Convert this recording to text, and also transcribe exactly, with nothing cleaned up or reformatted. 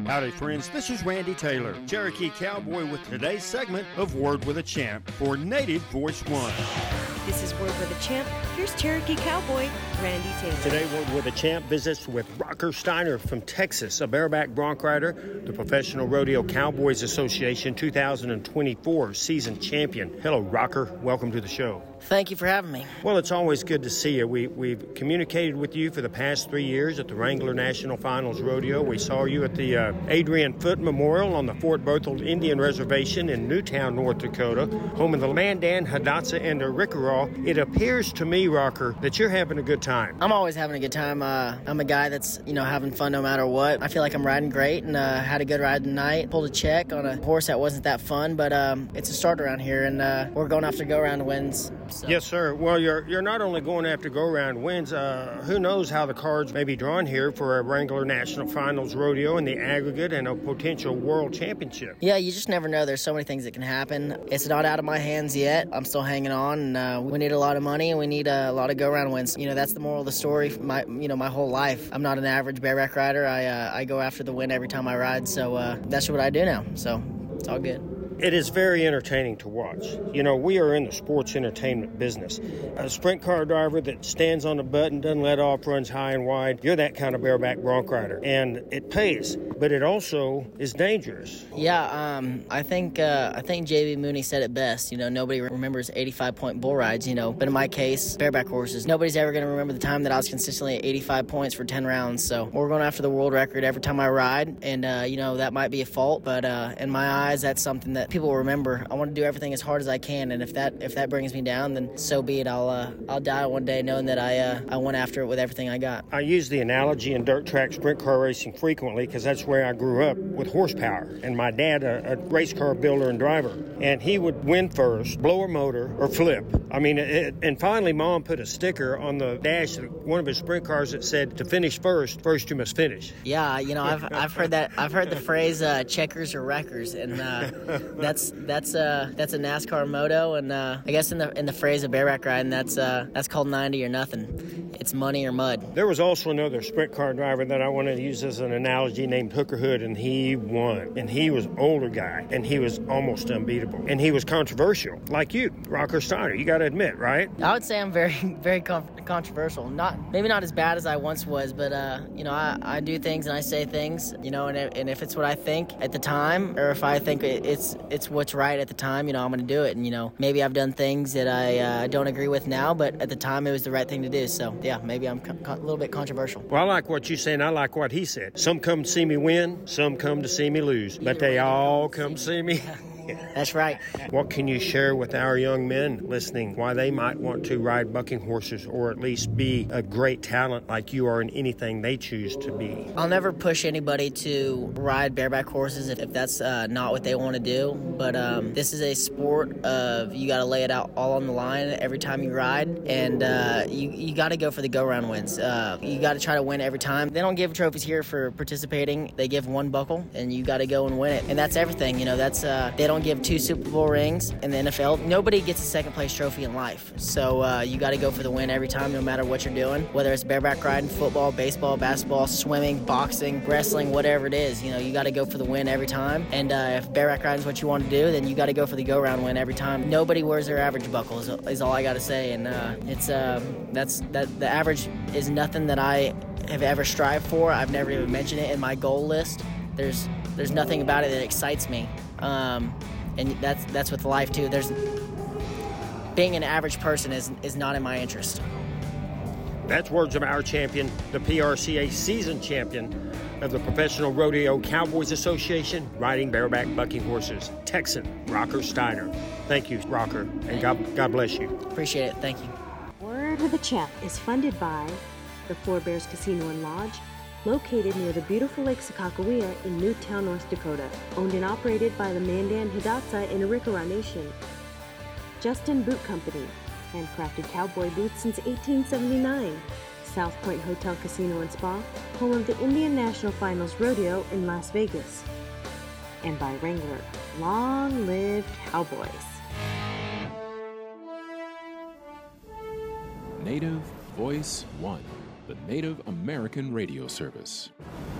Howdy, friends. This is Randy Taylor, Cherokee Cowboy, with today's segment of Word with a Champ for Native Voice One. This is Word with a Champ. Here's Cherokee Cowboy, Randy Taylor. Today, Word with a Champ visits with Rocker Steiner from Texas, a bareback bronc rider, the Professional Rodeo Cowboys Association two thousand twenty-four season champion. Hello, Rocker. Welcome to the show. Thank you for having me. Well, it's always good to see you. We, we've communicated with you for the past three years at the Wrangler National Finals Rodeo. We saw you at the uh, Adrian Foote Memorial on the Fort Berthold Indian Reservation in Newtown, North Dakota, home of the Mandan, Hidatsa, and the Arikaraw. It appears to me, Rocker, that you're having a good time. I'm always having a good time. Uh, I'm a guy that's, you know, having fun no matter what. I feel like I'm riding great and uh, had a good ride tonight. Pulled a check on a horse that wasn't that fun, but um, it's a start around here, and uh, we're going after go-around wins. So. Yes, sir. Well, you're you're not only going after go-round wins. Uh, who knows how the cards may be drawn here for a Wrangler National Finals Rodeo in the aggregate and a potential world championship. Yeah, you just never know. There's so many things that can happen. It's not out of my hands yet. I'm still hanging on, and uh, we need a lot of money, and we need a lot of go-round wins. You know, that's the moral of the story. My, you know, my whole life, I'm not an average bareback rider. I uh, I go after the win every time I ride. So uh, that's what I do now. So it's all good. It is very entertaining to watch. You know, we are in the sports entertainment business. A sprint car driver that stands on the button, doesn't let off, runs high and wide, you're that kind of bareback bronc rider. And it pays, but it also is dangerous. Yeah, um, I think uh, I think J B. Mooney said it best. You know, nobody remembers eighty-five point bull rides, you know. But in my case, bareback horses, nobody's ever going to remember the time that I was consistently at eighty-five points for ten rounds. So we're going after the world record every time I ride. And, uh, you know, that might be a fault, but uh, in my eyes, that's something that people will remember. I want to do everything as hard as I can, and if that if that brings me down, then so be it. I'll uh, I'll die one day knowing that I uh, I went after it with everything I got. I use the analogy in dirt track sprint car racing frequently because that's where I grew up with horsepower, and my dad a, a race car builder and driver, and he would win first, blow a motor, or flip. I mean, it, and finally Mom put a sticker on the dash of one of his sprint cars that said, "To finish first, first you must finish." Yeah, you know, I've I've heard that I've heard the phrase uh, checkers or wreckers, and uh, that's That's uh that's a NASCAR motto, and uh, I guess in the in the phrase of bareback riding, that's uh that's called ninety or nothing. It's money or mud. There was also another sprint car driver that I wanted to use as an analogy named Hooker Hood, and he won. And he was an older guy, and he was almost unbeatable. And he was controversial, like you, Rocker Steiner. You got to admit, right? I would say I'm very very con- controversial. Not maybe not as bad as I once was, but uh you know I, I do things and I say things, you know, and if, and if it's what I think at the time, or if I think it, it's it's what's right at the time, you know, I'm going to do it. And, you know, maybe I've done things that I uh, don't agree with now, but at the time it was the right thing to do. So, yeah, maybe I'm co- a little bit controversial. Well, I like what you say, and I like what he said. Some come to see me win, some come to see me lose, but they all come to see me. That's right. What can you share with our young men listening why they might want to ride bucking horses, or at least be a great talent like you are in anything they choose to be? I'll never push anybody to ride bareback horses if, if that's uh, not what they want to do. But um, this is a sport of you got to lay it out all on the line every time you ride, and uh, you, you got to go for the go-round wins. Uh, you got to try to win every time. They don't give trophies here for participating. They give one buckle, and you got to go and win it. And that's everything. You know, that's uh, they don't give two Super Bowl rings in the N F L. Nobody gets a second place trophy in life. So uh, you got to go for the win every time, no matter what you're doing, whether it's bareback riding, football, baseball, basketball, swimming, boxing, wrestling, whatever it is. You know, you got to go for the win every time. And uh, if bareback riding is what you want to do, then you got to go for the go-round win every time. Nobody wears their average buckle is, is all I got to say. And uh, it's uh, that's that the average is nothing that I have ever strived for. I've never even mentioned it in my goal list. There's there's nothing about it that excites me. Um, And that's that's with life too. There's being an average person is is not in my interest. That's words of our champion, the P R C A season champion of the Professional Rodeo Cowboys Association, riding bareback bucking horses, Texan Rocker Steiner. Thank you, Rocker, and God God bless you. Appreciate it. Thank you. Word with a Champ is funded by the Four Bears Casino and Lodge, located near the beautiful Lake Sakakawea in Newtown, North Dakota. Owned and operated by the Mandan, Hidatsa, and Arikaraw Nation. Justin Boot Company, handcrafted cowboy boots since eighteen seventy-nine. South Point Hotel Casino and Spa, home of the Indian National Finals Rodeo in Las Vegas. And by Wrangler, long live cowboys. Native Voice One, the Native American radio service.